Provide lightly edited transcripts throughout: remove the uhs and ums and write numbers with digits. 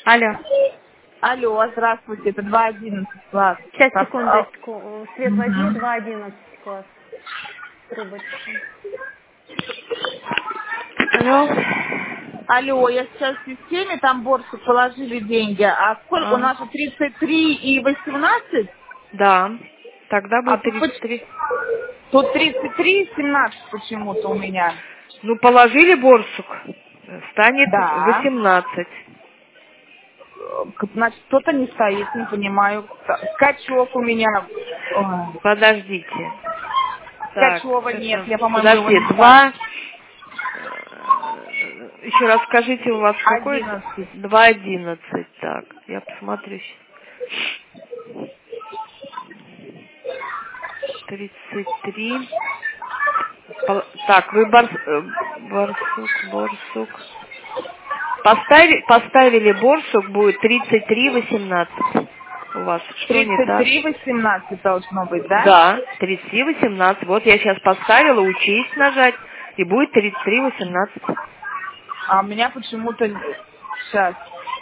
Алло. Алло, здравствуйте, это 2.11 класс. Сейчас, секундочку. Свет возьми, Мгм. 2.11 класс. Трубочку. Алло. Алло, я сейчас в системе, там борщик положили деньги, а сколько? У А, нас же 33 и 18, да. Тогда а будет тут, 33. тут 33 и 17 почему-то у меня. Ну, положили борсук. Станет Да. 18. Значит, кто-то не стоит, не понимаю. Скачок у меня. Ой. Подождите. Так, Скачева нет, это... я, по-моему, его Подожди, не ставлю. 2... Еще раз скажите, у вас какой? 11. 2.11. Так, я посмотрю сейчас. 33. Так, вы борсук. Поставили борсук, будет 33.18 у вас. Что не так? 33, 18 должно быть, да? Да, 33.18. Вот я сейчас поставила, учесть нажать, и будет 33.18. А у меня почему-то... Сейчас.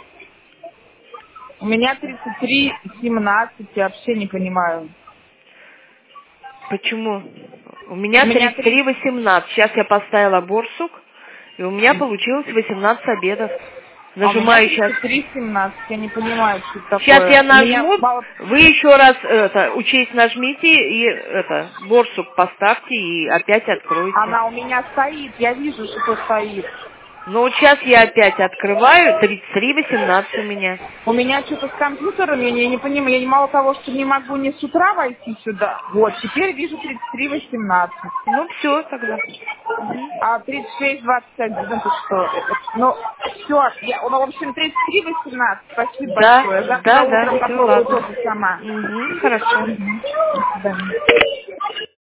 У меня 33, 17, я вообще не понимаю. Почему? У У меня меня 33.18. Сейчас я поставила борсук, и у меня получилось 18 обедов. А у меня Нажимаю сейчас. 33, 17, я не понимаю, что это Сейчас такое. я У меня нажму, мало... вы еще раз учесть нажмите и борсук поставьте и опять откройте. Она у меня стоит, я вижу, что стоит. Но вот сейчас я опять открываю, 33.18 у меня. У меня что-то с компьютером, я не понимаю, я не мало того, что не могу ни с утра войти сюда. Вот, теперь вижу 33, 18. Ну все тогда. Мгм. А 36, 21, это что? Ну, все, ну, в общем, 33, 18. Спасибо Да, большое. Завтра да, утром все, попробую ладно. тоже сама. Мгм, хорошо. До свидания.